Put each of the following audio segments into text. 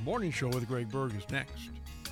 Morning Show with Greg Berg is next.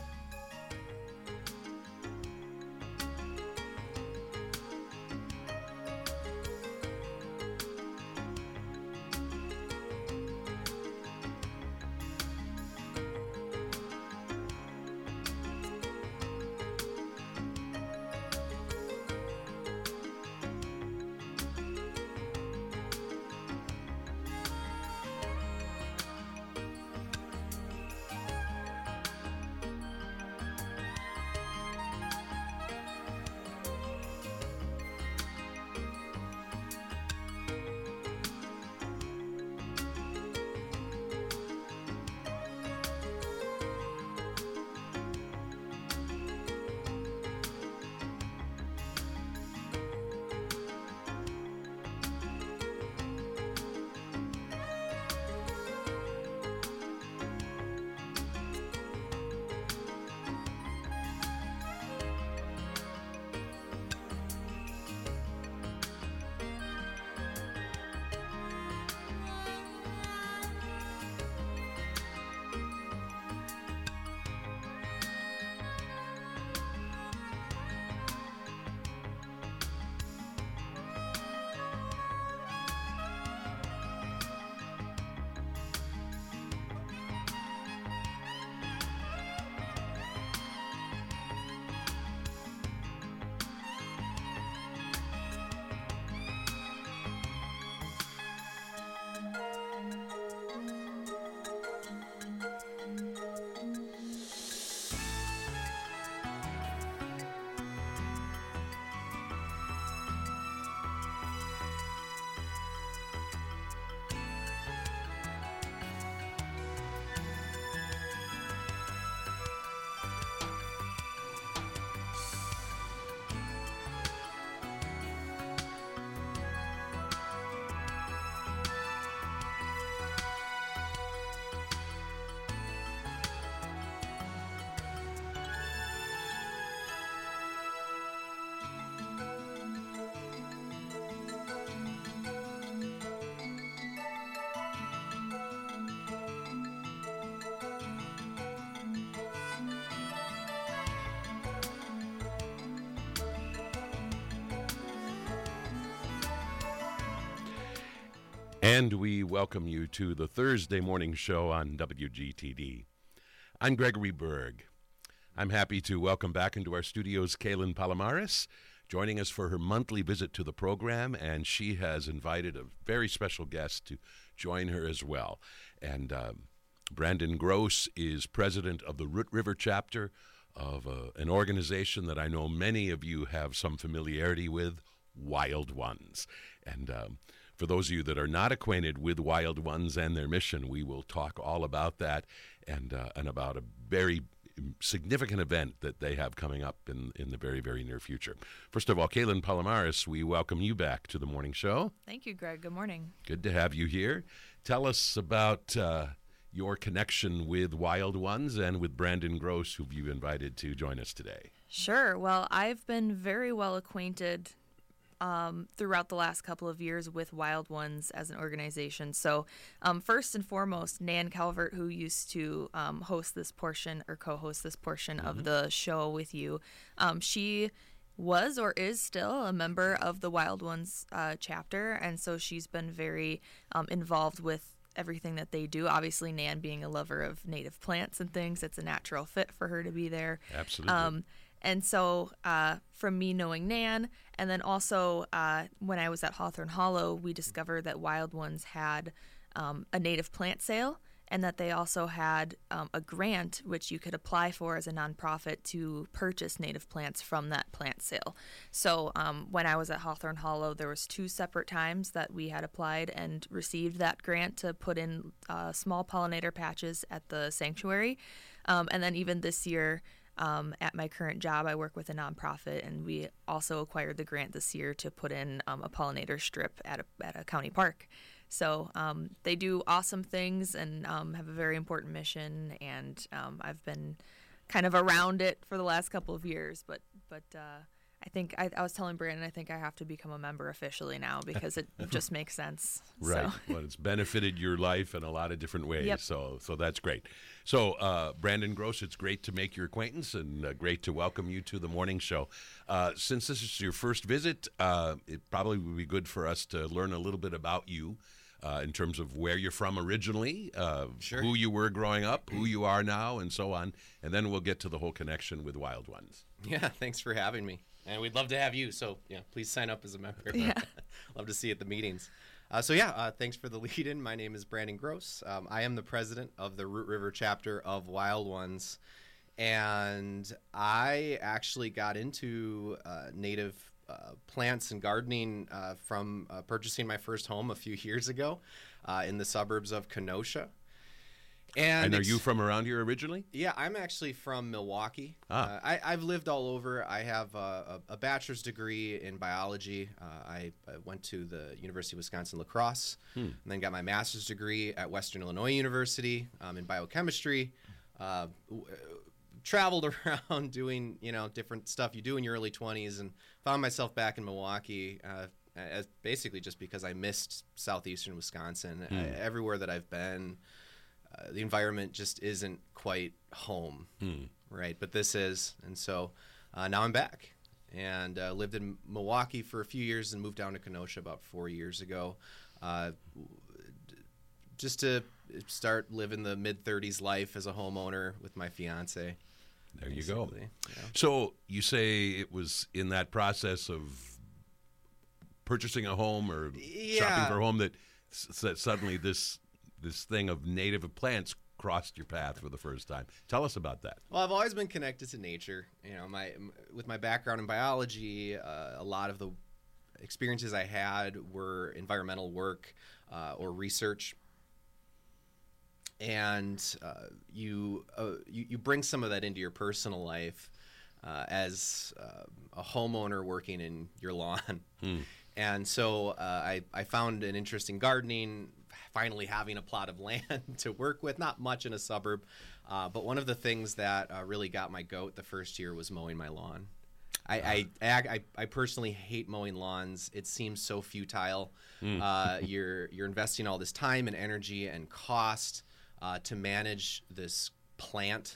And we welcome you to the Thursday morning show on WGTD. I'm Gregory Berg. I'm happy to welcome back into our studios Kaylin Palomares, joining us for her monthly visit to the program, and she has invited a very special guest to join her as well. And Brandon Gross is president of the Root River chapter of an organization that I know many of you have some familiarity with, Wild Ones. And for those of you that are not acquainted with Wild Ones and their mission, we will talk all about that and about a very significant event that they have coming up in the very, very near future. First of all, Kaylin Palomares, we welcome you back to the morning show. Thank you, Greg. Good morning. Good to have you here. Tell us about your connection with Wild Ones and with Brandon Gross, who you invited to join us today. Sure. Well, I've been very well acquainted throughout the last couple of years with Wild Ones as an organization. So first and foremost, Nan Calvert, who used to host this portion or co-host this portion of the show with you, she was or is still a member of the Wild Ones chapter, and so she's been very involved with everything that they do. Obviously, Nan being a lover of native plants and things, it's a natural fit for her to be there. Absolutely. And so from me knowing Nan, and then also when I was at Hawthorne Hollow, we discovered that Wild Ones had a native plant sale, and that they also had a grant which you could apply for as a nonprofit to purchase native plants from that plant sale. So when I was at Hawthorne Hollow, there was 2 separate times that we had applied and received that grant to put in small pollinator patches at the sanctuary. And then even this year, at my current job, I work with a nonprofit, and we also acquired the grant this year to put in a pollinator strip at a county park. So they do awesome things and have a very important mission, and I've been kind of around it for the last couple of years, but I was telling Brandon, I think I have to become a member officially now because it just makes sense. Right. So. Well, it's benefited your life in a lot of different ways. Yep. So that's great. So, Brandon Gross, it's great to make your acquaintance and great to welcome you to the morning show. Since this is your first visit, it probably would be good for us to learn a little bit about you. In terms of where you're from originally, Sure. who you were growing up, who you are now, and so on. And then we'll get to the whole connection with Wild Ones. Yeah, thanks for having me. And we'd love to have you. So, yeah, please sign up as a member. Yeah. Love to see you at the meetings. Thanks for the lead-in. My name is Brandon Gross. I am the president of the Root River chapter of Wild Ones. And I actually got into native plants and gardening from purchasing my first home a few years ago in the suburbs of Kenosha. And are you from around here originally? Yeah, I'm actually from Milwaukee. Ah. I've lived all over. I have a bachelor's degree in biology. I went to the University of Wisconsin-La Crosse, and then got my master's degree at Western Illinois University in biochemistry. Traveled around doing different stuff you do in your early 20s, and found myself back in Milwaukee as basically just because I missed southeastern Wisconsin. Everywhere that I've been, the environment just isn't quite home, right? But this is, and so now I'm back, and lived in Milwaukee for a few years and moved down to Kenosha about 4 years ago, just to start living the mid-30s life as a homeowner with my fiance. There you go. Yeah. So you say it was in that process of purchasing a home or shopping for a home that suddenly this thing of native plants crossed your path for the first time. Tell us about that. Well, I've always been connected to nature. With my background in biology, a lot of the experiences I had were environmental work or research. And you bring some of that into your personal life as a homeowner working in your lawn. And so I found an interest in gardening, finally having a plot of land to work with, not much in a suburb. But one of the things that really got my goat the first year was mowing my lawn. I personally hate mowing lawns. It seems so futile. You're investing all this time and energy and cost to manage this plant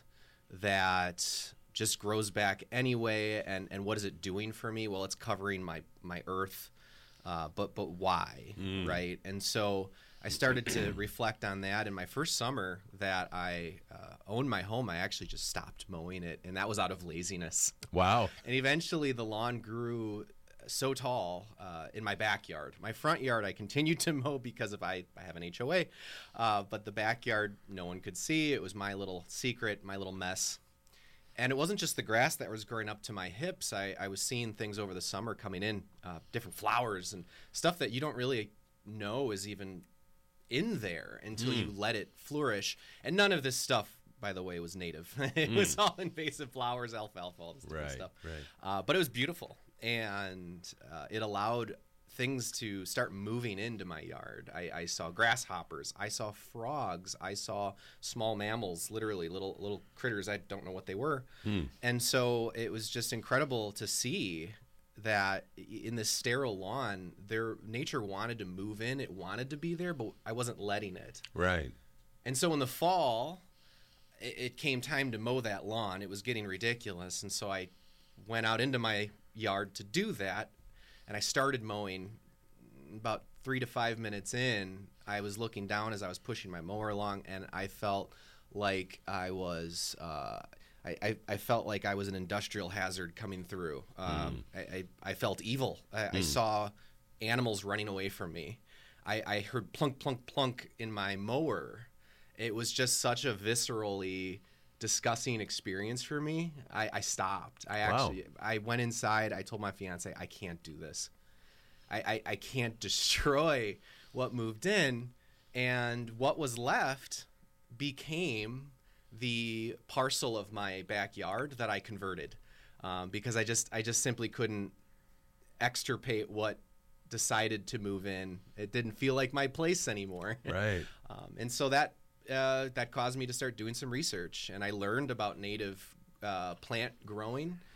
that just grows back anyway. And what is it doing for me? Well, it's covering my earth. But why, right? And so I started to reflect on that. In my first summer that I owned my home, I actually just stopped mowing it, and that was out of laziness. Wow. And eventually the lawn grew so tall in my backyard. My front yard I continued to mow because I have an HOA, but the backyard no one could see. It was my little secret, my little mess. And it wasn't just the grass that was growing up to my hips. I was seeing things over the summer coming in, different flowers and stuff that you don't really know is even in there until you let it flourish. And none of this stuff, by the way, was native. It was all invasive flowers, alfalfa, all this different stuff. Right. But it was beautiful, and it allowed things to start moving into my yard. I saw grasshoppers, I saw frogs, I saw small mammals, literally little critters. I don't know what they were. And so it was just incredible to see that in this sterile lawn, nature wanted to move in, it wanted to be there, but I wasn't letting it. Right. And so in the fall, it came time to mow that lawn. It was getting ridiculous, and so I went out into my yard to do that. And I started mowing. About 3 to 5 minutes in, I was looking down as I was pushing my mower along, and I felt like I was I felt like I was an industrial hazard coming through. I felt evil. I saw animals running away from me. I heard plunk, plunk, plunk in my mower. It was just such a viscerally disgusting experience for me. I stopped. I went inside. I told my fiance, I can't do this. I can't destroy what moved in. And what was left became the parcel of my backyard that I converted, because I just simply couldn't extirpate what decided to move in. It didn't feel like my place anymore. Right. And so that caused me to start doing some research, and I learned about native plant growing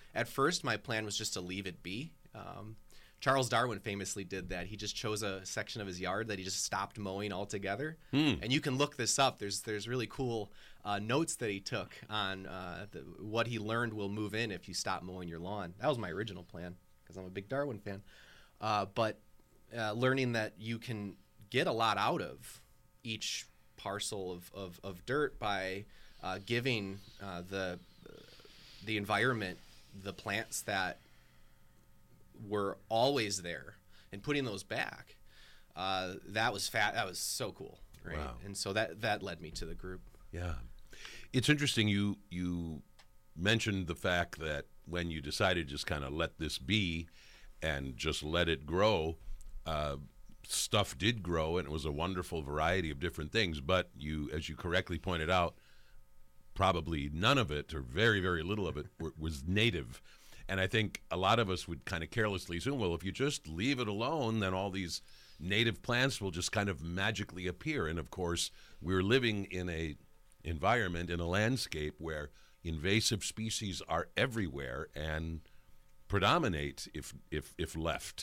at first my plan was just to leave it be. Charles Darwin famously did that. He just chose a section of his yard that he just stopped mowing altogether. And you can look this up. There's really cool notes that he took on what he learned will move in if you stop mowing your lawn. That was my original plan because I'm a big Darwin fan. But learning that you can get a lot out of each parcel of dirt by giving the environment the plants that were always there and putting those back. That was that was so cool, right? Wow. And so that led me to the group. Yeah. It's interesting you mentioned the fact that when you decided to just kind of let this be and just let it grow, stuff did grow, and it was a wonderful variety of different things. But you, as you correctly pointed out, probably none of it, or very, very little of it, was native. And I think a lot of us would kind of carelessly assume, well, if you just leave it alone, then all these native plants will just kind of magically appear. And of course, we're living in a environment, in a landscape where invasive species are everywhere and predominate if left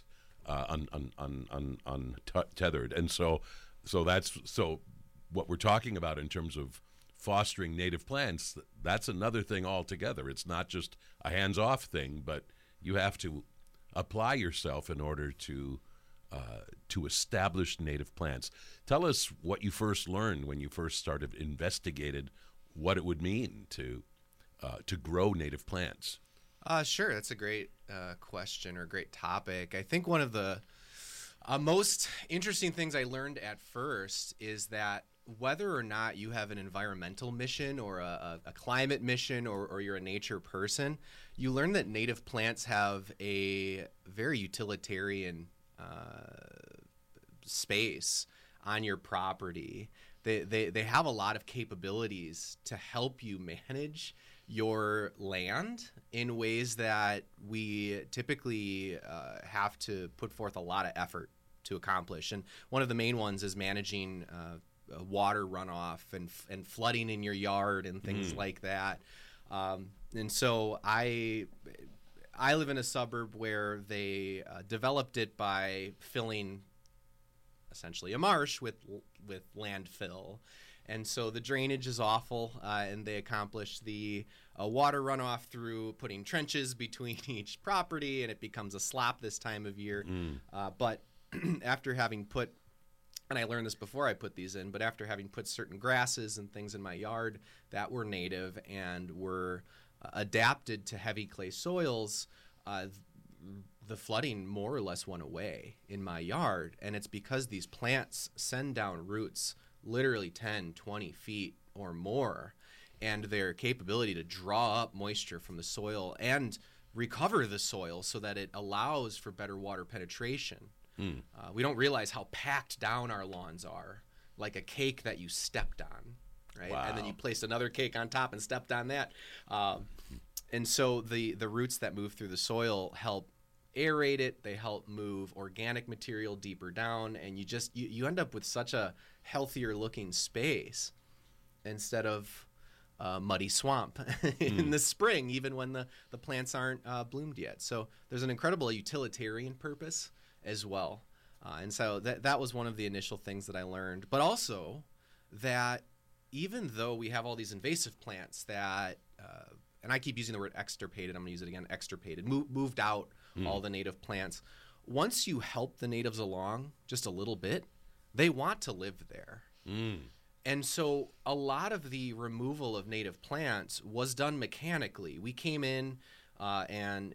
untethered. And so that's what we're talking about in terms of fostering native plants. That's another thing altogether. It's not just a hands-off thing, but you have to apply yourself in order to establish native plants. Tell us what you first learned when you first started investigated what it would mean to grow native plants. Sure, that's a great question or great topic. I think one of the most interesting things I learned at first is that whether or not you have an environmental mission or a climate mission or you're a nature person, you learn that native plants have a very utilitarian space on your property. They have a lot of capabilities to help you manage your land in ways that we typically have to put forth a lot of effort to accomplish. And one of the main ones is managing water runoff and flooding in your yard and things like that. And so I live in a suburb where they developed it by filling essentially a marsh with landfill. And so the drainage is awful, and they accomplish the water runoff through putting trenches between each property, and it becomes a slop this time of year. But after having put, and I learned this before I put these in, but after having put certain grasses and things in my yard that were native and were adapted to heavy clay soils, the flooding more or less went away in my yard. And it's because these plants send down roots literally 10, 20 feet or more, and their capability to draw up moisture from the soil and recover the soil so that it allows for better water penetration. We don't realize how packed down our lawns are, like a cake that you stepped on, right? Wow. And then you placed another cake on top and stepped on that. And so the roots that move through the soil help aerate it. They help move organic material deeper down, and you end up with such a healthier looking space instead of muddy swamp in the spring, even when the plants aren't bloomed yet. So there's an incredible utilitarian purpose as well. And so that was one of the initial things that I learned. But also that even though we have all these invasive plants that, and I keep using the word extirpated, I'm going to use it again, extirpated, moved out all the native plants. Once you help the natives along just a little bit, they want to live there. And so a lot of the removal of native plants was done mechanically. We came in and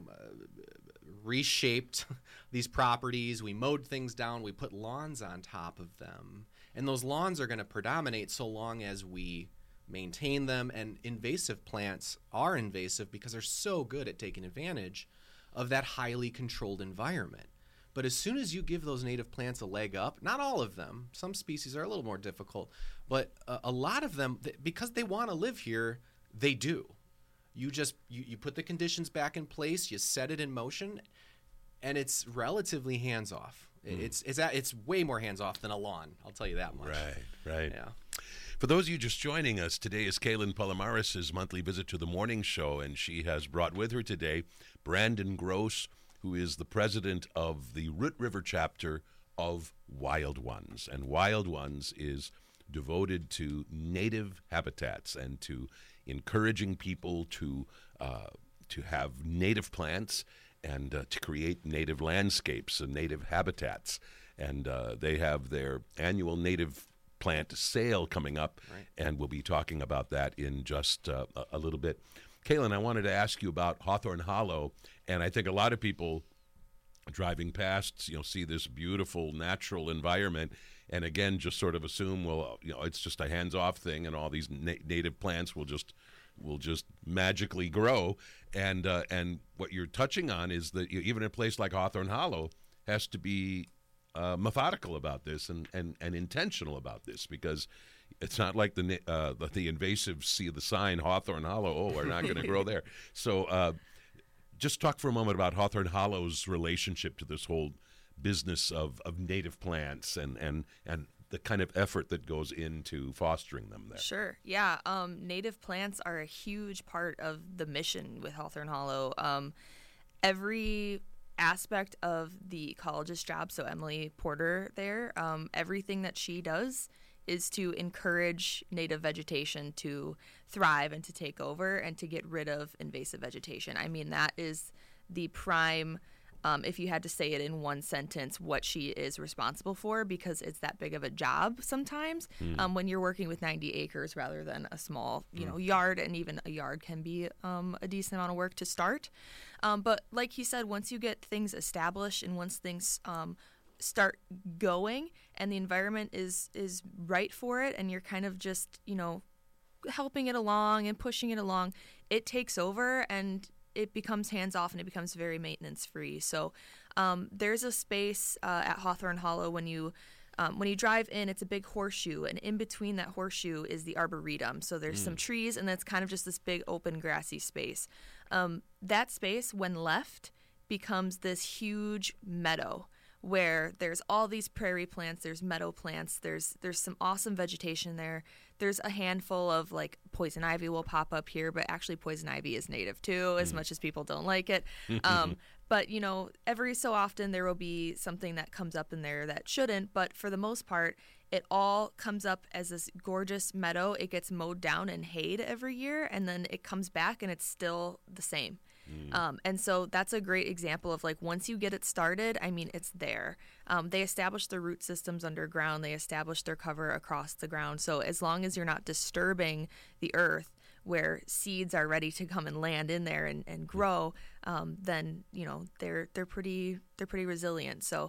reshaped these properties. We mowed things down. We put lawns on top of them. And those lawns are going to predominate so long as we maintain them. And invasive plants are invasive because they're so good at taking advantage of that highly controlled environment. But as soon as you give those native plants a leg up, not all of them, some species are a little more difficult, but a lot of them, because they want to live here, they do. You put the conditions back in place, you set it in motion, and it's relatively hands-off. It's way more hands-off than a lawn, I'll tell you that much. Right. Yeah. For those of you just joining us, today is Kaylin Palomares' monthly visit to the morning show, and she has brought with her today Brandon Gross, who is the president of the Root River chapter of Wild Ones. And Wild Ones is devoted to native habitats and to encouraging people to have native plants and to create native landscapes and native habitats. And they have their annual native plant sale coming up, Right. and we'll be talking about that in just a little bit. Kaylin, I wanted to ask you about Hawthorne Hollow, and I think a lot of people driving past, see this beautiful natural environment, and again, just sort of assume, well, it's just a hands-off thing, and all these native plants will just magically grow. And what you're touching on is that even a place like Hawthorne Hollow has to be methodical about this and intentional about this, because it's not like the invasives see the sign Hawthorne Hollow, oh, we're not going to grow there. So just talk for a moment about Hawthorne Hollow's relationship to this whole business of native plants and the kind of effort that goes into fostering them there. Sure. Yeah. Native plants are a huge part of the mission with Hawthorne Hollow. Every aspect of the ecologist job, so Emily Porter there, everything that she does is to encourage native vegetation to thrive and to take over and to get rid of invasive vegetation. I mean, that is the prime, if you had to say it in one sentence, what she is responsible for, because it's that big of a job sometimes when you're working with 90 acres rather than a small, yard, and even a yard can be a decent amount of work to start. But like he said, once you get things established and once things start going and the environment is right for it, and you're kind of just, helping it along and pushing it along, it takes over and it becomes hands-off and it becomes very maintenance-free. So there's a space at Hawthorne Hollow when you drive in, it's a big horseshoe, and in between that horseshoe is the arboretum. So there's some trees, and that's kind of just this big open grassy space. That space, when left, becomes this huge meadow where there's all these prairie plants, there's meadow plants, there's some awesome vegetation there. There's a handful of like poison ivy will pop up here, but actually poison ivy is native too, as much as people don't like it. But every so often there will be something that comes up in there that shouldn't, but for the most part, it all comes up as this gorgeous meadow. It gets mowed down and hayed every year, and then it comes back and it's still the same. And so that's a great example of like once you get it started, I mean, it's there. They establish their root systems underground. They establish their cover across the ground. So as long as you're not disturbing the earth where seeds are ready to come and land in there and grow, then they're pretty resilient. So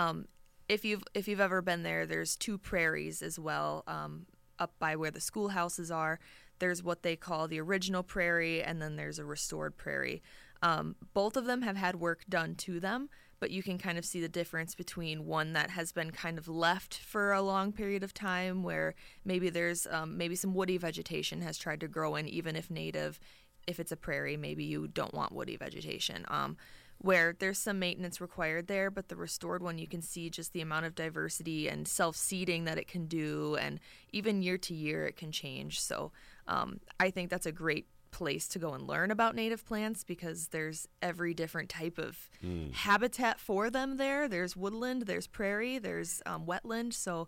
if you've ever been there, there's two prairies as well up by where the schoolhouses are. There's what they call the original prairie, and then there's a restored prairie. Both of them have had work done to them, but you can kind of see the difference between one that has been kind of left for a long period of time, where maybe there's maybe some woody vegetation has tried to grow in, even if native. If it's a prairie, maybe you don't want woody vegetation. Where there's some maintenance required there, but the restored one, you can see just the amount of diversity and self-seeding that it can do, and even year to year it can change. So I think that's a great place to go and learn about native plants, because there's every different type of habitat for them there. There's woodland, there's prairie, there's wetland. So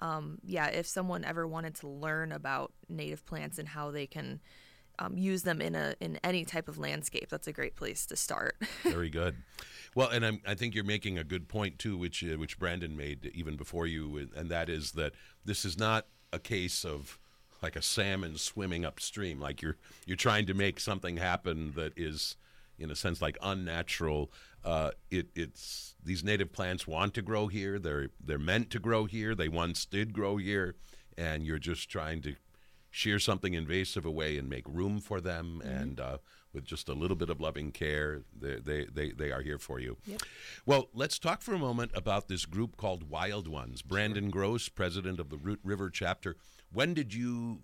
if someone ever wanted to learn about native plants and how they can use them in any type of landscape, that's a great place to start. Very good. Well, and I think you're making a good point too, which Brandon made even before you, and that is that this is not a case of like a salmon swimming upstream. Like you're trying to make something happen that is, in a sense, like unnatural. It's these native plants want to grow here. They're meant to grow here. They once did grow here, and you're just trying to shear something invasive away and make room for them. And with just a little bit of loving care, they are here for you. Yep. Well, let's talk for a moment about this group called Wild Ones. Brandon Gross, president of the Root River chapter. When did your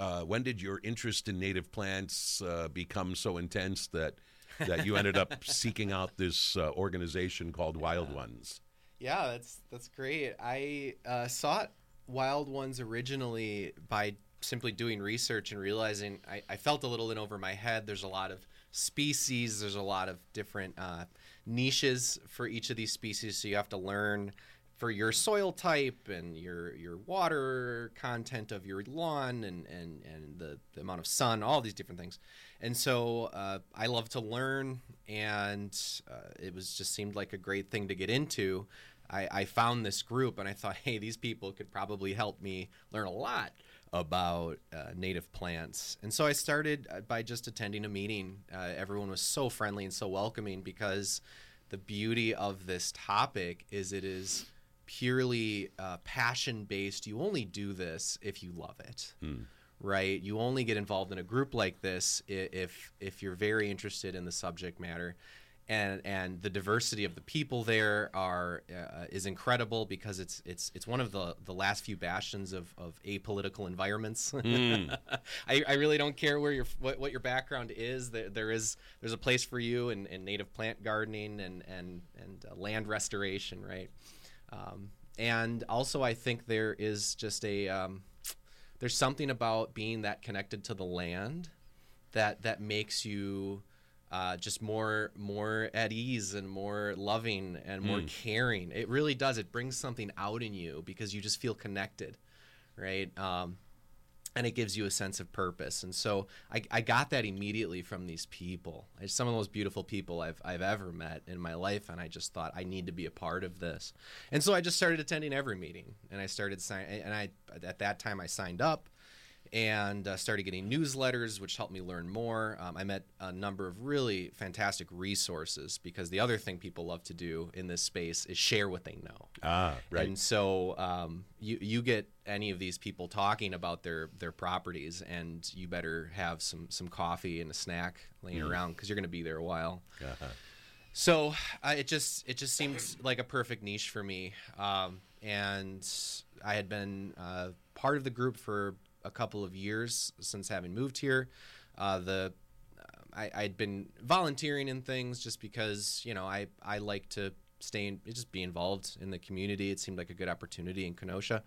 interest in native plants become so intense that you ended up seeking out this organization called Wild Ones? Yeah, that's great. I saw it Wild Ones originally by simply doing research and realizing I felt a little in over my head. There's a lot of species. There's a lot of different niches for each of these species. So you have to learn for your soil type and your water content of your lawn and the amount of sun, all these different things. And so I love to learn, and it was just seemed like a great thing to get into. I found this group, and I thought, hey, these people could probably help me learn a lot about native plants. And so I started by just attending a meeting. Everyone was so friendly and so welcoming, because the beauty of this topic is it is purely passion-based. You only do this if you love it. Right? You only get involved in a group like this if you're very interested in the subject matter. And the diversity of the people there is incredible, because it's one of the last few bastions of apolitical environments. I really don't care what your background is. There's a place for you in native plant gardening and land restoration, right? And also I think there is just there's something about being that connected to the land that makes you just more at ease and more loving and more caring. It really does. It brings something out in you because you just feel connected, right? And it gives you a sense of purpose. And so I got that immediately from these people. It's some of the most beautiful people I've ever met in my life, and I just thought I need to be a part of this. And so I just started attending every meeting, and I started at that time I signed up and started getting newsletters, which helped me learn more. I met a number of really fantastic resources, because the other thing people love to do in this space is share what they know. Right. And so you get any of these people talking about their properties, and you better have some coffee and a snack laying around, because you're going to be there a while. So it just seemed like a perfect niche for me. And I had been part of the group for a couple of years since having moved here. I'd been volunteering in things just because, I like to just be involved in the community. It seemed like a good opportunity in Kenosha.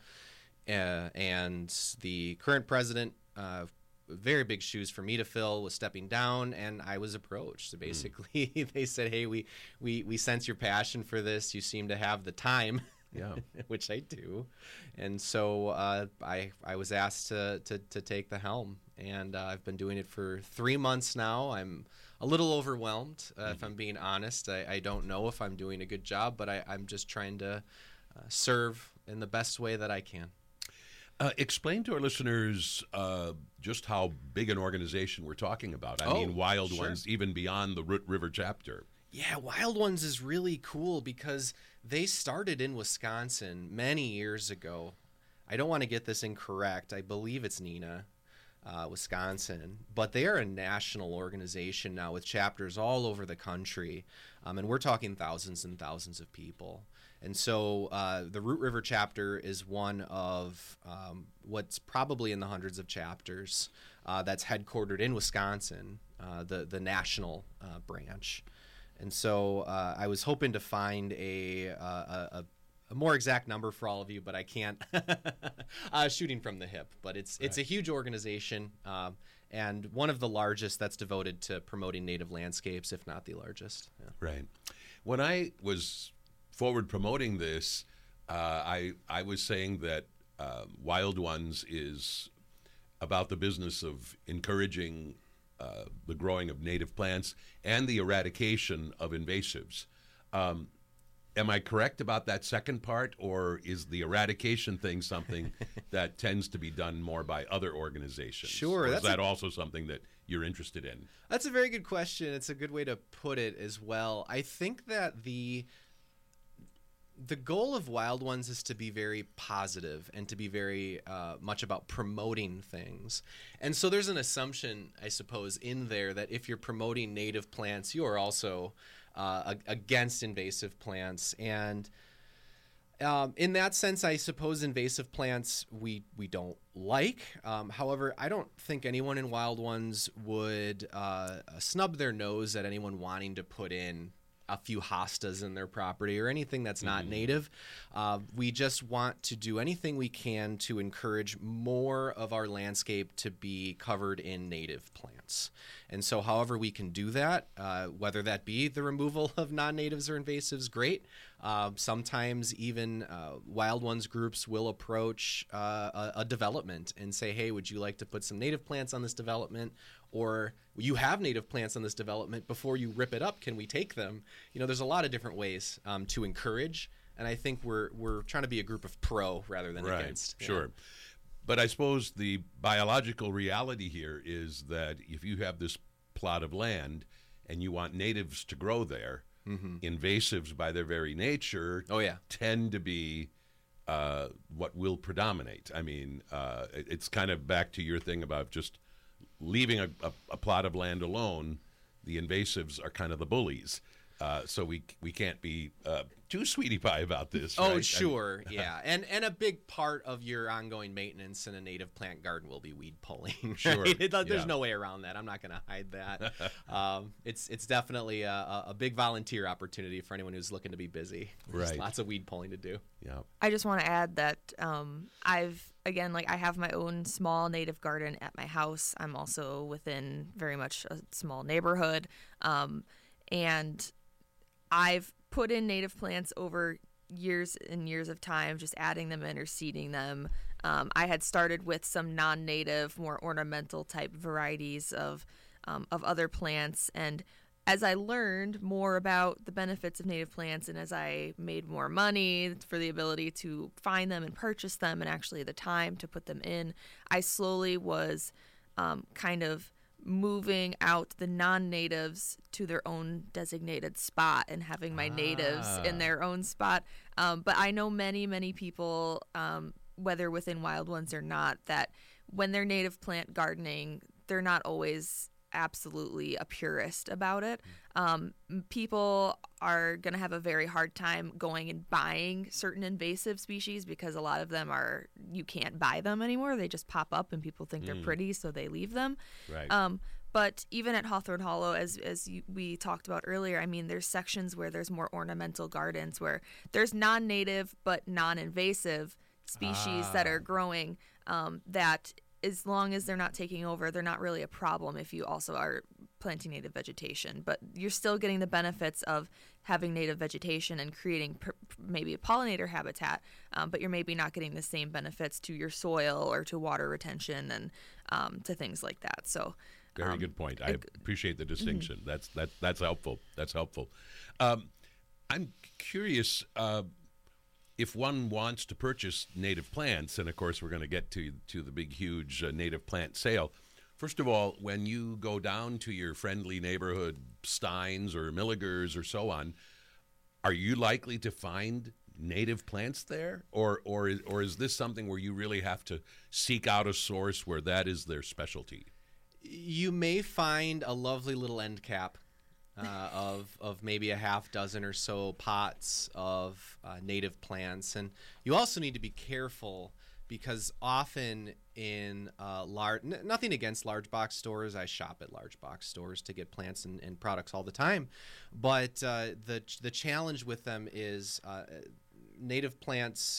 And the current president, very big shoes for me to fill, was stepping down, and I was approached. So basically, they said, hey, we sense your passion for this. You seem to have the time. Yeah, which I do, and so I was asked to take the helm, and I've been doing it for 3 months now. I'm a little overwhelmed, if I'm being honest. I don't know if I'm doing a good job, but I'm just trying to serve in the best way that I can. Explain to our listeners just how big an organization we're talking about. I mean, Wild Ones, even beyond the Root River chapter. Yeah, Wild Ones is really cool because they started in Wisconsin many years ago. I don't want to get this incorrect. I believe it's Neenah, Wisconsin. But they are a national organization now with chapters all over the country. And we're talking thousands and thousands of people. And so the Root River chapter is one of what's probably in the hundreds of chapters that's headquartered in Wisconsin, the national branch. And so I was hoping to find a more exact number for all of you, but I can't. Shooting from the hip, but it's a huge organization, and one of the largest that's devoted to promoting native landscapes, if not the largest. Yeah. Right. When I was forward promoting this, I was saying that Wild Ones is about the business of encouraging the growing of native plants and the eradication of invasives. Am I correct about that second part, or is the eradication thing something that tends to be done more by other organizations? Sure. Or is that also something that you're interested in? That's a very good question. It's a good way to put it as well. I think that the goal of Wild Ones is to be very positive and to be very much about promoting things. And so there's an assumption, I suppose, in there that if you're promoting native plants, you are also against invasive plants. And in that sense, I suppose invasive plants we don't like. However, I don't think anyone in Wild Ones would snub their nose at anyone wanting to put in a few hostas in their property or anything that's not native. We just want to do anything we can to encourage more of our landscape to be covered in native plants. And so however we can do that, whether that be the removal of non-natives or invasives, great. Sometimes even Wild Ones groups will approach a development and say, hey, would you like to put some native plants on this development? Or you have native plants on this development. Before you rip it up, can we take them? You know, there's a lot of different ways to encourage. And I think we're trying to be a group of pro rather than against. Sure. Yeah. But I suppose the biological reality here is that if you have this plot of land and you want natives to grow there, invasives by their very nature tend to be what will predominate. I mean, it's kind of back to your thing about just leaving a plot of land alone. The invasives are kind of the bullies. So we can't be too sweetie pie about this. Oh, right? sure, yeah, and a big part of your ongoing maintenance in a native plant garden will be weed pulling. Right? Sure, There's no way around that. I'm not going to hide that. It's definitely a big volunteer opportunity for anyone who's looking to be busy. There's lots of weed pulling to do. Yeah. I just want to add that I have my own small native garden at my house. I'm also within very much a small neighborhood, and I've put in native plants over years and years of time, just adding them in or seeding them. I had started with some non-native, more ornamental type varieties of other plants, and as I learned more about the benefits of native plants, and as I made more money for the ability to find them and purchase them, and actually the time to put them in, I slowly was kind of moving out the non-natives to their own designated spot and having my natives in their own spot. But I know many people, whether within Wild Ones or not, that when they're native plant gardening, they're not always absolutely a purist about it. People are going to have a very hard time going and buying certain invasive species because a lot of them you can't buy them anymore. They just pop up and people think they're pretty, so they leave them. Right. But even at Hawthorne Hollow, we talked about earlier, I mean, there's sections where there's more ornamental gardens where there's non-native but non-invasive species that are growing that as long as they're not taking over, they're not really a problem if you also are planting native vegetation. But you're still getting the benefits of having native vegetation and creating maybe a pollinator habitat, but you're maybe not getting the same benefits to your soil or to water retention and to things like that. So, very good point. I appreciate the distinction. That's helpful. That's helpful. I'm curious. If one wants to purchase native plants, and of course we're going to get to the big, huge native plant sale. First of all, when you go down to your friendly neighborhood Steins or Milligers or so on, are you likely to find native plants there, or is this something where you really have to seek out a source where that is their specialty? You may find a lovely little end cap of maybe a half dozen or so pots of native plants. And you also need to be careful because often in nothing against large box stores. I shop at large box stores to get plants and products all the time. But the challenge with them is native plants,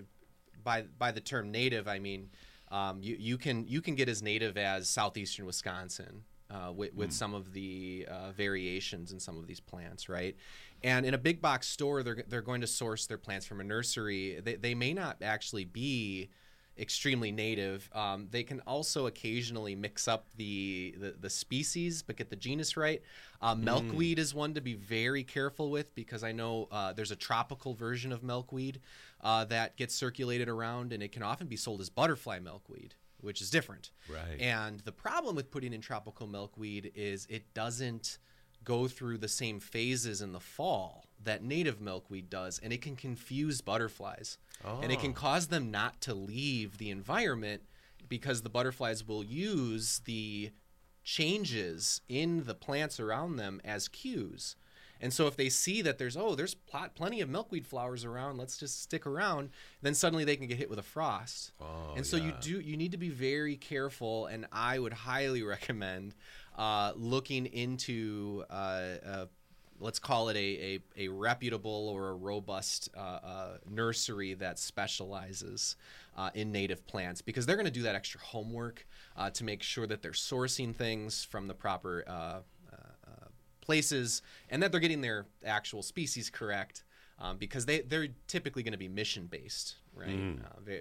by the term native, I mean you can get as native as southeastern Wisconsin. With some of the variations in some of these plants, right? And in a big box store, they're going to source their plants from a nursery. They may not actually be extremely native. They can also occasionally mix up the species, but get the genus right. Milkweed is one to be very careful with because I know there's a tropical version of milkweed that gets circulated around, and it can often be sold as butterfly milkweed, which is different. Right. And the problem with putting in tropical milkweed is it doesn't go through the same phases in the fall that native milkweed does, and it can confuse butterflies. And it can cause them not to leave the environment because the butterflies will use the changes in the plants around them as cues. And so if they see that there's plenty of milkweed flowers around, let's just stick around, then suddenly they can get hit with a frost. And so you need to be very careful, and I would highly recommend looking into let's call it a reputable or a robust nursery that specializes in native plants, because they're going to do that extra homework to make sure that they're sourcing things from the proper places and that they're getting their actual species correct, because they're typically going to be mission-based, right?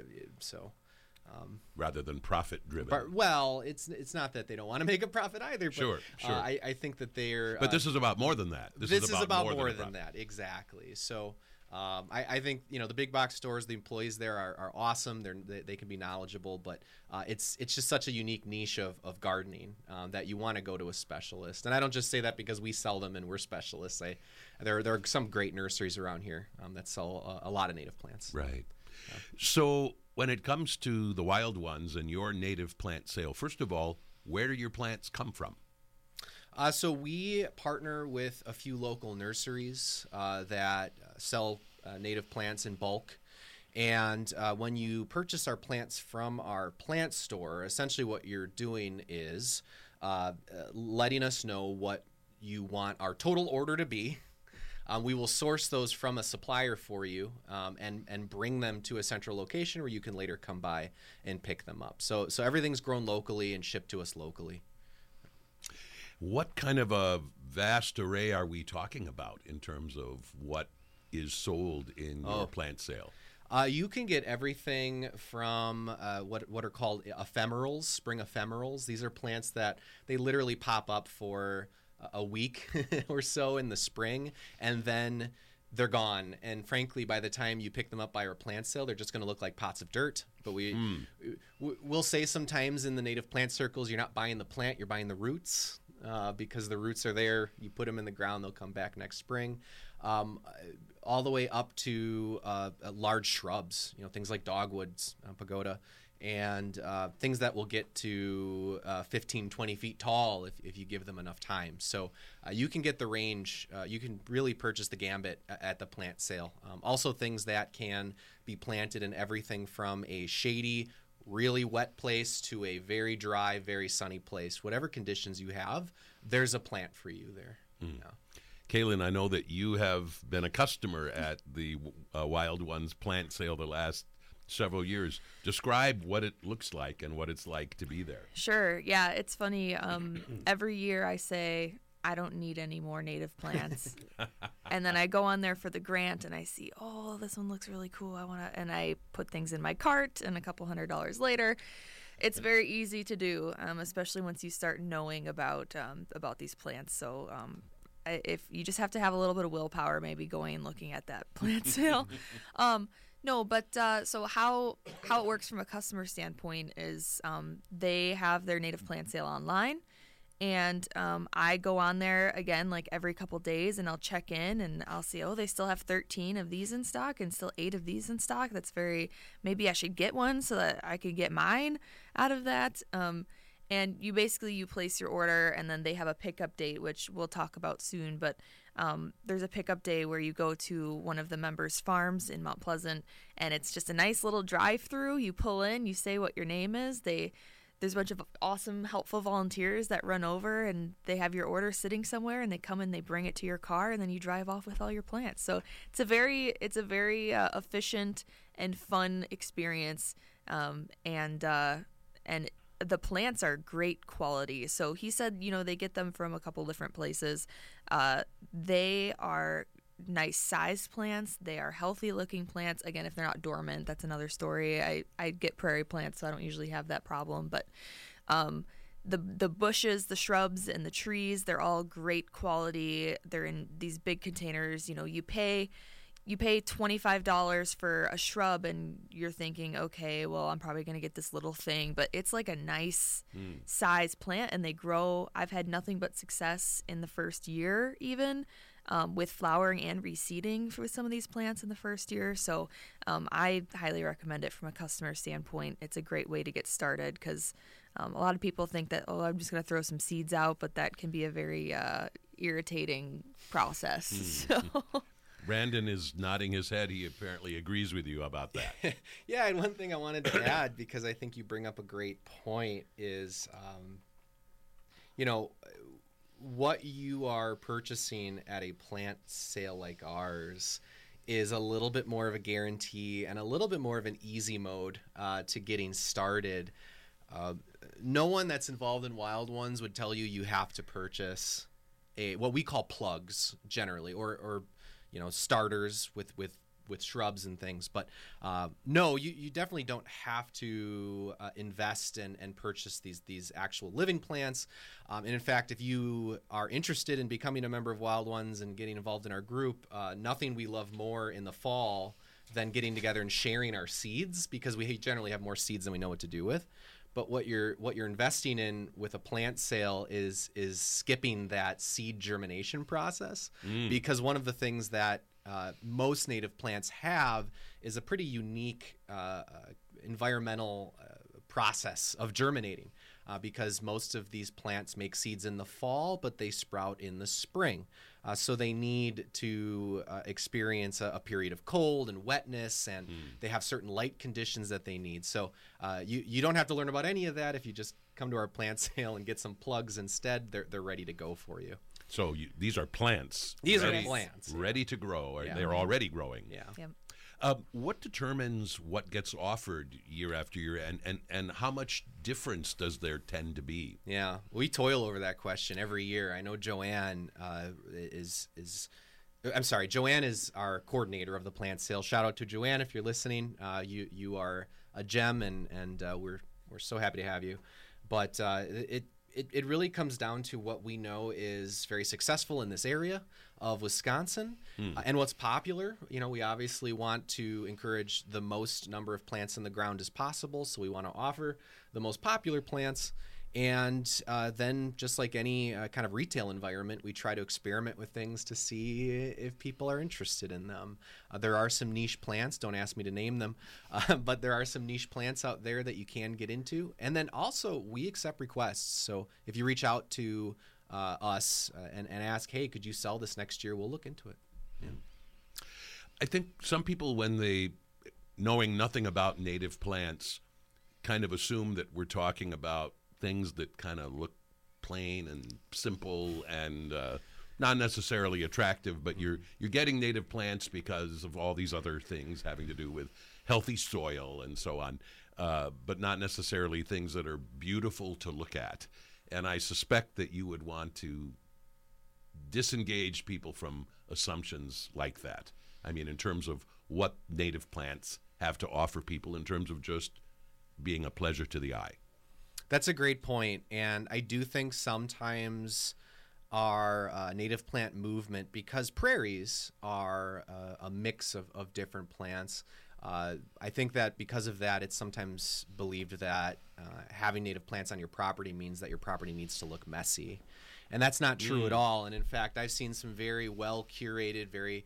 Rather than profit-driven. Well, it's not that they don't want to make a profit either. But, Sure. I think that they're. But this is about more than that. This is about more than that, exactly. So I think the big box stores, the employees there are awesome. They can be knowledgeable, but it's just such a unique niche of gardening that you want to go to a specialist. And I don't just say that because we sell them and we're specialists. There are some great nurseries around here that sell a lot of native plants. Right. Yeah. So when it comes to the Wild Ones and your native plant sale, first of all, where do your plants come from? So we partner with a few local nurseries that sell native plants in bulk. And when you purchase our plants from our plant store, essentially what you're doing is letting us know what you want our total order to be. We will source those from a supplier for you and bring them to a central location where you can later come by and pick them up. So everything's grown locally and shipped to us locally. What kind of a vast array are we talking about in terms of what is sold in your plant sale? You can get everything from what are called ephemerals, spring ephemerals. These are plants that they literally pop up for a week or so in the spring, and then they're gone. And frankly, by the time you pick them up by our plant sale, they're just going to look like pots of dirt. But we'll say sometimes in the native plant circles, you're not buying the plant, you're buying the roots, because the roots are there. You put them in the ground, they'll come back next spring. All the way up to large shrubs, things like dogwoods, pagoda, and things that will get to 15, 20 feet tall if you give them enough time. So you can get the range. You can really purchase the gambit at the plant sale. Also things that can be planted in everything from a shady, really wet place to a very dry, very sunny place. Whatever conditions you have, there's a plant for you there. Yeah. Kaylin, I know that you have been a customer at the Wild Ones plant sale the last several years. Describe what it looks like and what it's like to be there. Sure. Yeah, it's funny. Every year I say, I don't need any more native plants. And then I go on there for the grant and I see, this one looks really cool. And I put things in my cart, and a couple $100 later, it's very easy to do, especially once you start knowing about these plants. So, if you just have to have a little bit of willpower, maybe going and looking at that plant sale. So how it works from a customer standpoint is they have their native plant sale online, and I go on there again like every couple days, and I'll check in and I'll see, they still have 13 of these in stock and still 8 of these in stock. Maybe I should get one so that I could get mine out of that. And you place your order, and then they have a pickup date, which we'll talk about soon. But there's a pickup day where you go to one of the members' farms in Mount Pleasant, and it's just a nice little drive-through. You pull in, you say what your name is. There's a bunch of awesome, helpful volunteers that run over, and they have your order sitting somewhere, and they come and they bring it to your car, and then you drive off with all your plants. So it's a very efficient and fun experience, and the plants are great quality. So he said, they get them from a couple different places. They are nice sized plants. They are healthy looking plants. Again, if they're not dormant, that's another story. I get prairie plants, so I don't usually have that problem. But the bushes, the shrubs, and the trees, they're all great quality. They're in these big containers. You pay $25 for a shrub, and you're thinking, okay, well, I'm probably going to get this little thing, but it's like a nice size plant, and they grow. I've had nothing but success in the first year, even with flowering and reseeding for some of these plants in the first year. So I highly recommend it from a customer standpoint. It's a great way to get started, because a lot of people think that, I'm just going to throw some seeds out, but that can be a very irritating process. So. Brandon is nodding his head. He apparently agrees with you about that. Yeah, and one thing I wanted to add, because I think you bring up a great point, is, what you are purchasing at a plant sale like ours is a little bit more of a guarantee and a little bit more of an easy mode to getting started. No one that's involved in Wild Ones would tell you you have to purchase what we call plugs generally, or starters with shrubs and things. But no, you definitely don't have to invest and purchase these actual living plants. And in fact, if you are interested in becoming a member of Wild Ones and getting involved in our group, nothing we love more in the fall than getting together and sharing our seeds, because we generally have more seeds than we know what to do with. But what you're investing in with a plant sale is skipping that seed germination process, because one of the things that most native plants have is a pretty unique environmental process of germinating, because most of these plants make seeds in the fall, but they sprout in the spring. So they need to experience a period of cold and wetness, and they have certain light conditions that they need. So you don't have to learn about any of that. If you just come to our plant sale and get some plugs instead, they're ready to go for you. So these are plants. These are plants. Ready to grow. Or Yeah. they're already growing. Yeah. Yep. What determines what gets offered year after year, and how much difference does there tend to be? Yeah, we toil over that question every year. I know Joanne Joanne is our coordinator of the plant sale. Shout out to Joanne if you're listening. You are a gem, and we're so happy to have you. But it really comes down to what we know is very successful in this area of Wisconsin, and what's popular. We obviously want to encourage the most number of plants in the ground as possible, so we want to offer the most popular plants. And then, just like any kind of retail environment, we try to experiment with things to see if people are interested in them. There are some niche plants, don't ask me to name them, but there are some niche plants out there that you can get into. And then also, we accept requests. So if you reach out to us and ask, hey, could you sell this next year, we'll look into it. Yeah. I think some people, when they, knowing nothing about native plants, kind of assume that we're talking about things that kind of look plain and simple and not necessarily attractive, but you're getting native plants because of all these other things having to do with healthy soil and so on, but not necessarily things that are beautiful to look at. And I suspect that you would want to disengage people from assumptions like that. I mean, in terms of what native plants have to offer people in terms of just being a pleasure to the eye. That's a great point, and I do think sometimes our native plant movement, because prairies are a mix of different plants, I think that because of that, it's sometimes believed that having native plants on your property means that your property needs to look messy, and that's not true at all. And in fact, I've seen some very well-curated, very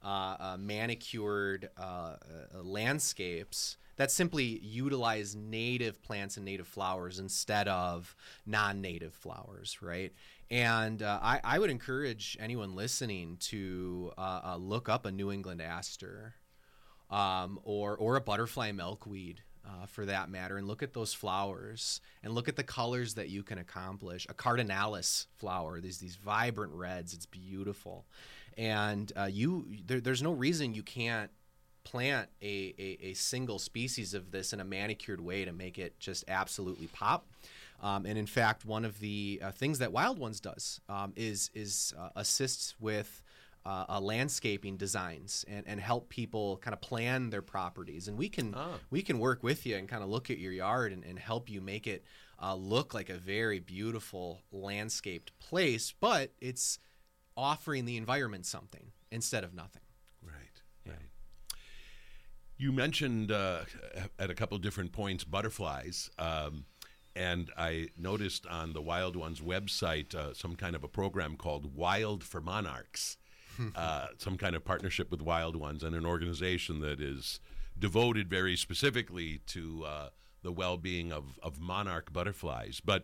manicured landscapes that simply utilize native plants and native flowers instead of non-native flowers, right? And I would encourage anyone listening to look up a New England aster or a butterfly milkweed, for that matter, and look at those flowers and look at the colors that you can accomplish. A cardinalis flower, these vibrant reds, it's beautiful. And there's no reason you can't plant a single species of this in a manicured way to make it just absolutely pop. And in fact, one of the things that Wild Ones does is assists with landscaping designs and help people kind of plan their properties. And we can work with you and kind of look at your yard and help you make it look like a very beautiful landscaped place, but it's offering the environment something instead of nothing. Right. You mentioned at a couple different points butterflies, and I noticed on the Wild Ones website some kind of a program called Wild for Monarchs, some kind of partnership with Wild Ones and an organization that is devoted very specifically to the well-being of monarch butterflies. But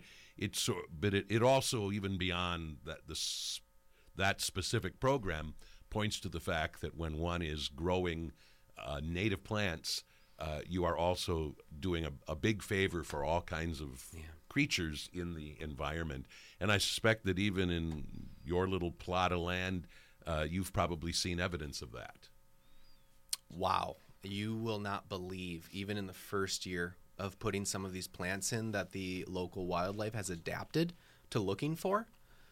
it also, even beyond that specific program, points to the fact that when one is growing native plants, you are also doing a big favor for all kinds of creatures in the environment. And I suspect that even in your little plot of land, you've probably seen evidence of that. Wow. You will not believe, even in the first year of putting some of these plants in, that the local wildlife has adapted to looking for.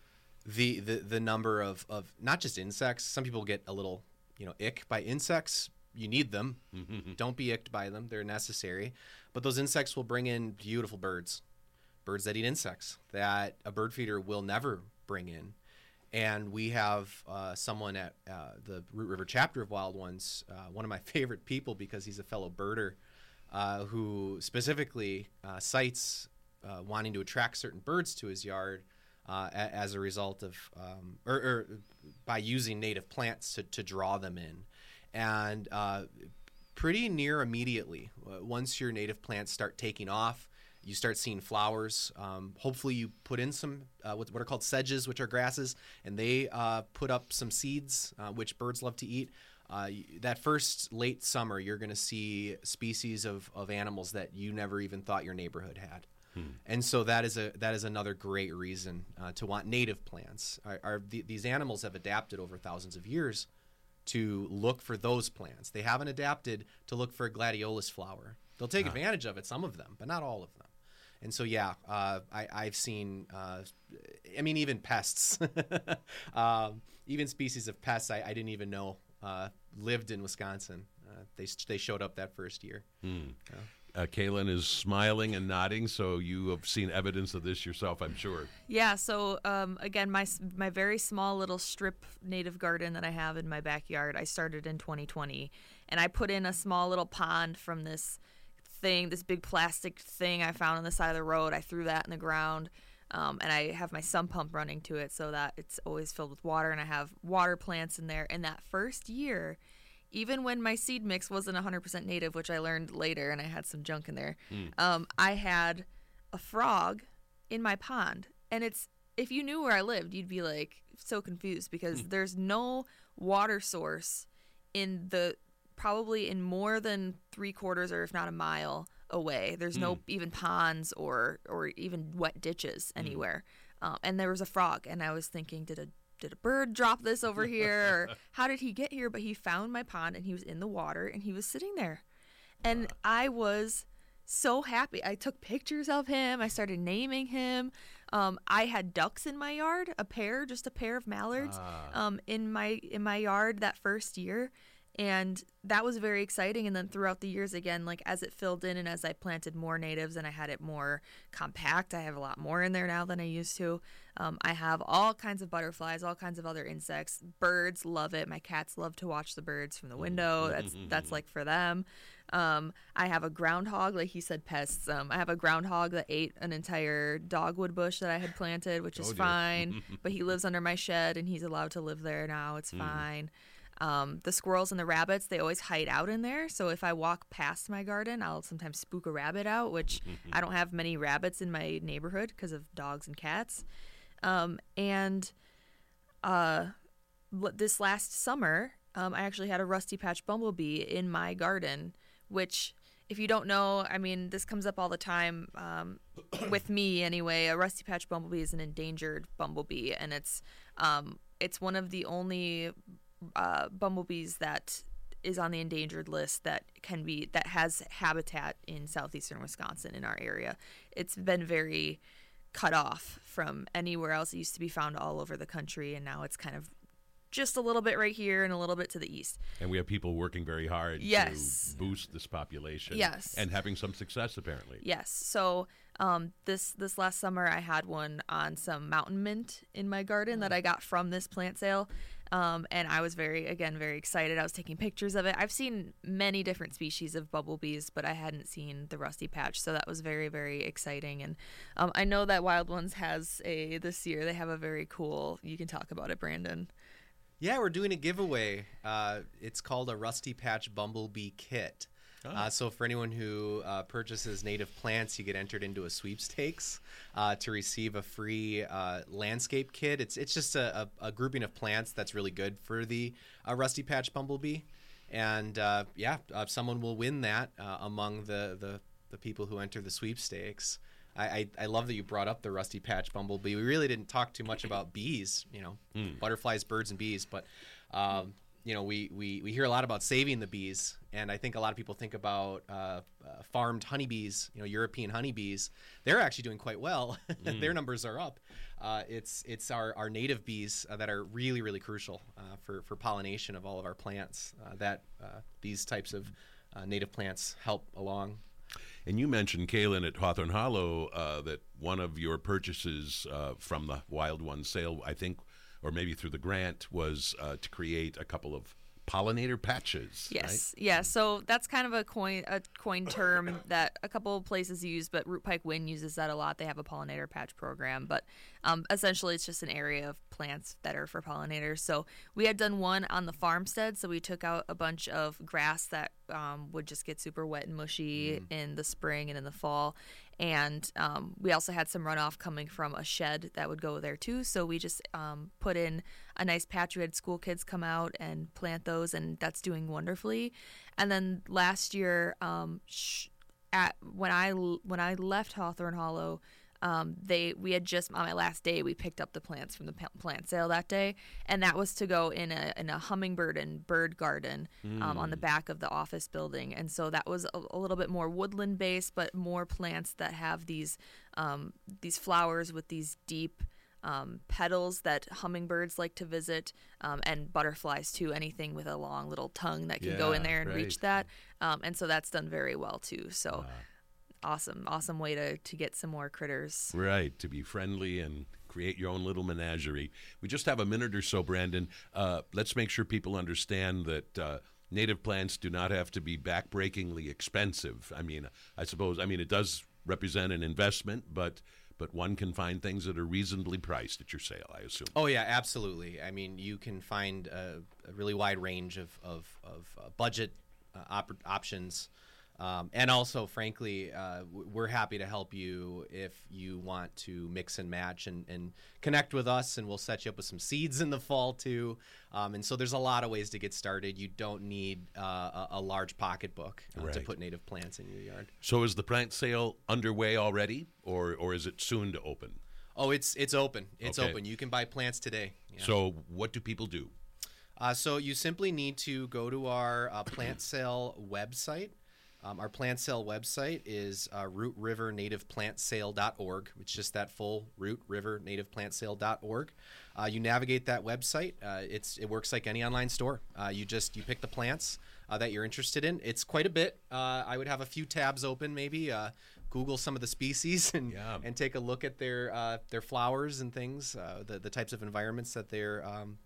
The number of not just insects. Some people get a little, ick by insects. You need them. Don't be icked by them. They're necessary. But those insects will bring in beautiful birds that eat insects that a bird feeder will never bring in. And we have someone at the Root River chapter of Wild Ones, one of my favorite people because he's a fellow birder, who specifically cites wanting to attract certain birds to his yard as a result of, or by using native plants to draw them in. And pretty near immediately, once your native plants start taking off, you start seeing flowers. Hopefully you put in some what are called sedges, which are grasses, and they put up some seeds, which birds love to eat. That first late summer, you're going to see species of animals that you never even thought your neighborhood had. And so that is another great reason to want native plants. These animals have adapted over thousands of years to look for those plants. They haven't adapted to look for a gladiolus flower. They'll take advantage of it, some of them, but not all of them. And so, I've seen, even pests, even species of pests I didn't even know lived in Wisconsin. They showed up that first year. Kaylin is smiling and nodding, so you have seen evidence of this yourself, I'm sure. Yeah, so again, my very small little strip native garden that I have in my backyard, I started in 2020, and I put in a small little pond from this big plastic thing I found on the side of the road. I threw that in the ground, and I have my sump pump running to it so that it's always filled with water, and I have water plants in there. And that first year, even when my seed mix wasn't 100% native, which I learned later, and I had some junk in there, I had a frog in my pond. And if you knew where I lived, you'd be like so confused because there's no water source probably in more than 3/4 or if not a mile away. There's no even ponds or even wet ditches anywhere. And there was a frog, and I was thinking, did a bird drop this over here? Or how did he get here? But he found my pond, and he was in the water, and he was sitting there. And I was so happy. I took pictures of him. I started naming him. I had ducks in my yard, just a pair of mallards in my yard that first year. And that was very exciting. And then throughout the years, again, like as it filled in and as I planted more natives and I had it more compact, I have a lot more in there now than I used to. I have all kinds of butterflies, all kinds of other insects. Birds love it. My cats love to watch the birds from the window. That's like for them. I have a groundhog, like he said, pests. I have a groundhog that ate an entire dogwood bush that I had planted, which is fine. But he lives under my shed and he's allowed to live there now. It's fine. The squirrels and the rabbits, they always hide out in there. So if I walk past my garden, I'll sometimes spook a rabbit out, which I don't have many rabbits in my neighborhood because of dogs and cats. This last summer, I actually had a rusty patch bumblebee in my garden, which, if you don't know, this comes up all the time with me anyway. A rusty patch bumblebee is an endangered bumblebee, and it's one of the only bumblebees that is on the endangered list that has habitat in southeastern Wisconsin in our area. It's been very cut off from anywhere else. It used to be found all over the country, and now it's kind of just a little bit right here and a little bit to the east. And we have people working very hard to boost this population. Yes. And having some success, apparently. Yes. So this last summer, I had one on some mountain mint in my garden that I got from this plant sale. And I was very excited. I was taking pictures of it. I've seen many different species of bumblebees, but I hadn't seen the rusty patch, so that was very, very exciting. And I know that Wild Ones this year, they have a very cool, you can talk about it, Brandon. Yeah, we're doing a giveaway. It's called a Rusty Patch Bumblebee Kit. So for anyone who purchases native plants, you get entered into a sweepstakes to receive a free landscape kit. It's just a grouping of plants that's really good for the Rusty Patch Bumblebee. And someone will win that among the people who enter the sweepstakes. I love that you brought up the Rusty Patch Bumblebee. We really didn't talk too much about bees, butterflies, birds, and bees, but we hear a lot about saving the bees, and I think a lot of people think about farmed honeybees, European honeybees. They're actually doing quite well. Their numbers are up. It's our native bees that are really, really crucial for pollination of all of our plants. These types of native plants help along. And you mentioned, Kaylin, at Hawthorne Hollow that one of your purchases from the Wild One sale, I think, or maybe through the grant, was to create a couple of pollinator patches. Yes, right? yeah. So that's kind of a coin term that a couple of places use, but Root Pike Wind uses that a lot. They have a pollinator patch program, but essentially it's just an area of plants that are for pollinators. So we had done one on the farmstead, so we took out a bunch of grass that would just get super wet and mushy in the spring and in the fall. And we also had some runoff coming from a shed that would go there too. So we just put in a nice patch. We had school kids come out and plant those, and that's doing wonderfully. And then last year, when I left Hawthorne Hollow, we had just on my last day we picked up the plants from the plant sale that day, and that was to go in a hummingbird and bird garden on the back of the office building. And so that was a little bit more woodland based, but more plants that have these flowers with these deep petals that hummingbirds like to visit, and butterflies too, anything with a long little tongue that can go in there and reach that. And so that's done very well too. So awesome way to get some more critters. Right, to be friendly and create your own little menagerie. We just have a minute or so, Brandon. Let's make sure people understand that native plants do not have to be backbreakingly expensive. I suppose it does represent an investment, but one can find things that are reasonably priced at your sale, I assume. Oh yeah, absolutely. You can find a really wide range of budget options. And also, frankly, we're happy to help you if you want to mix and match and connect with us, and we'll set you up with some seeds in the fall too. And so there's a lot of ways to get started. You don't need a large pocketbook to put native plants in your yard. So is the plant sale underway already, or is it soon to open? Oh, it's open. It's open. You can buy plants today. Yeah. So what do people do? So you simply need to go to our plant sale website. Our plant sale website is rootrivernativeplantsale.org. It's just that full rootrivernativeplantsale.org. You navigate that website. It works like any online store. You pick the plants that you're interested in. It's quite a bit. I would have a few tabs open, maybe Google some of the species and take a look at their flowers and things, the types of environments that they're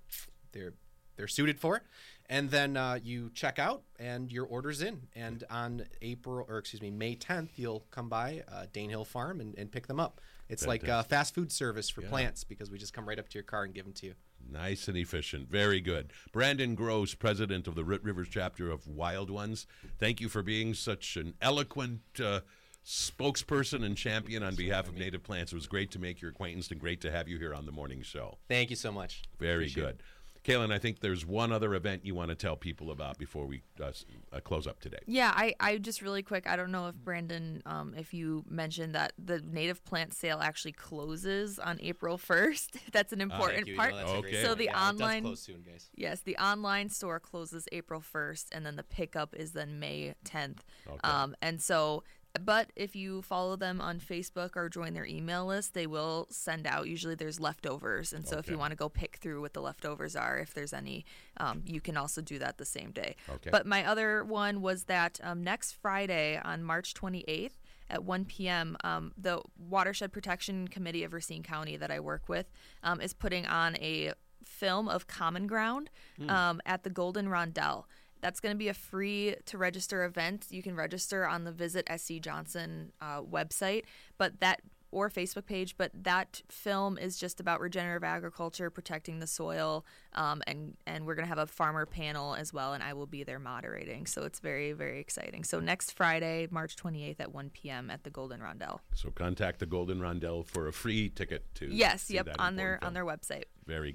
suited for. And then you check out and your order's in. And on May 10th, you'll come by Dane Hill Farm and pick them up. It's Fantastic. Like a fast food service for plants, because we just come right up to your car and give them to you. Nice and efficient. Very good. Brandon Gross, president of the Root Rivers chapter of Wild Ones, thank you for being such an eloquent spokesperson and champion on behalf of native plants. It was great to make your acquaintance and great to have you here on the morning show. Thank you so much. Very good. Kaylin, I think there's one other event you want to tell people about before we close up today. Yeah, I just really quick, I don't know if Brandon, if you mentioned that the native plant sale actually closes on April 1st. That's an important part. So the online, it does close soon, guys. Yes, the online store closes April 1st, and then the pickup is then May 10th. And so, but if you follow them on Facebook or join their email list, they will send out, usually there's leftovers. And so if you want to go pick through what the leftovers are, if there's any, you can also do that the same day. But my other one was that next Friday on March 28th at 1 p.m., the Watershed Protection Committee of Racine County that I work with is putting on a film of Common Ground at the Golden Rondelle. That's going to be a free to register event. You can register on the Visit SC Johnson website, or Facebook page. But that film is just about regenerative agriculture, protecting the soil, and we're going to have a farmer panel as well, and I will be there moderating. So it's very, very exciting. So next Friday, March 28th at 1 p.m. at the Golden Rondelle. So contact the Golden Rondelle for a free ticket to on their website. Very good.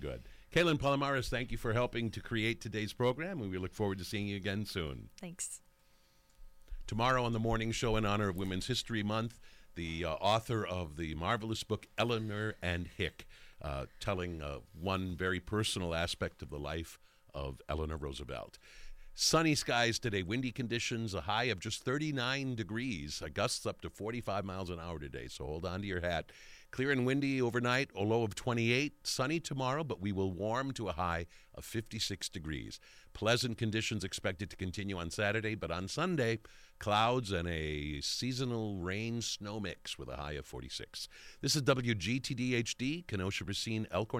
Kaylin Palomares, thank you for helping to create today's program, and we look forward to seeing you again soon. Thanks. Tomorrow on the morning show, in honor of Women's History Month, the author of the marvelous book Eleanor and Hick, telling one very personal aspect of the life of Eleanor Roosevelt. Sunny skies today, windy conditions, a high of just 39 degrees, gusts up to 45 miles an hour today, so hold on to your hat. Clear and windy overnight, a low of 28. Sunny tomorrow, but we will warm to a high of 56 degrees. Pleasant conditions expected to continue on Saturday, but on Sunday, clouds and a seasonal rain-snow mix with a high of 46. This is WGTD HD, Kenosha, Racine, Elkhorn.